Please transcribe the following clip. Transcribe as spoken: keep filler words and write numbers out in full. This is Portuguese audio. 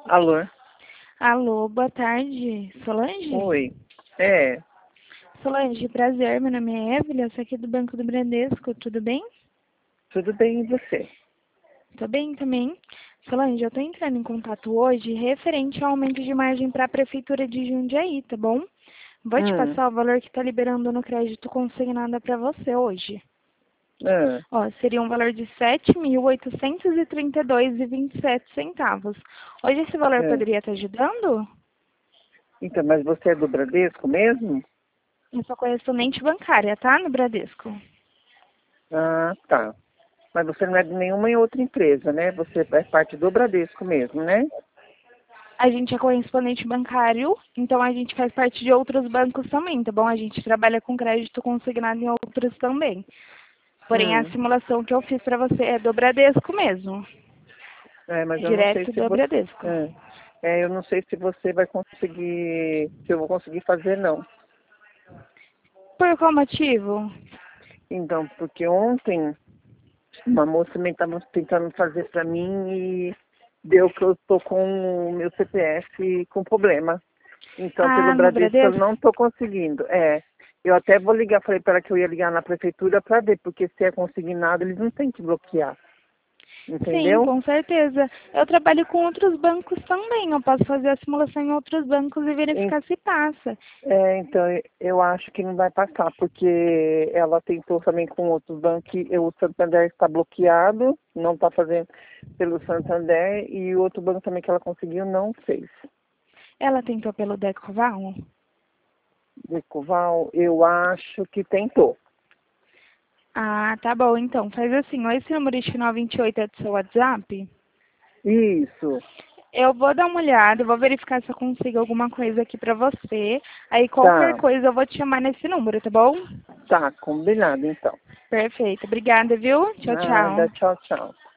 Alô? Alô, boa tarde. Solange? Oi. É, Solange, prazer. Meu nome é Evelyn, eu sou aqui do Banco do Bradesco. Tudo bem? tudo bem e você? Tô bem também. Solange, eu tô entrando em contato hoje referente ao aumento de margem para a Prefeitura de Jundiaí, tá bom? Vou te Hum, passar o valor que está liberando no crédito consignado para você hoje. ah, Ó, seria um valor de sete mil oitocentos e trinta e dois reais e vinte e sete centavos. Hoje esse valor ah. poderia estar ajudando? Então, mas você é do Bradesco mesmo? Eu sou correspondente bancária, tá? No Bradesco. Ah, tá. Mas você não é de nenhuma outra empresa, né? Você é parte do Bradesco mesmo, né? A gente é correspondente bancário, então a gente faz parte de outros bancos também, tá bom? A gente trabalha com crédito consignado em outros também. Porém, a Hum, simulação que eu fiz para você é do Bradesco mesmo, é, mas eu não sei direto se do você... Bradesco. É, é, eu não sei se você vai conseguir... Se eu vou conseguir fazer, não. Por qual motivo? Então, porque ontem uma moça também estava tentando fazer para mim e deu que eu estou com o meu C P F com problema. Então, pelo Ah, no Bradesco eu Bradesco? não estou conseguindo. É, eu até vou ligar, falei para ela que eu ia ligar na prefeitura para ver, porque se é consignado, eles não têm que bloquear. Sim, Entendeu? com certeza. Eu trabalho com outros bancos também. Eu posso fazer a simulação em outros bancos e En- verificar se passa. É, então, eu acho que não vai passar, porque ela tentou também com outros bancos, e o Santander está bloqueado, não está fazendo pelo Santander, e o outro banco também que ela conseguiu não fez. Ela tentou pelo Decoval? Decoval, eu acho que tentou. Ah, tá bom. Então, faz assim. Ó, esse número de final vinte e oito é do seu WhatsApp? Isso, Eu vou dar uma olhada, eu vou verificar se eu consigo alguma coisa aqui pra você. Aí qualquer tá, coisa eu vou te chamar nesse número, tá bom? tá, combinado então. Perfeito. Obrigada, viu? Tchau, Nada, tchau. tchau, tchau.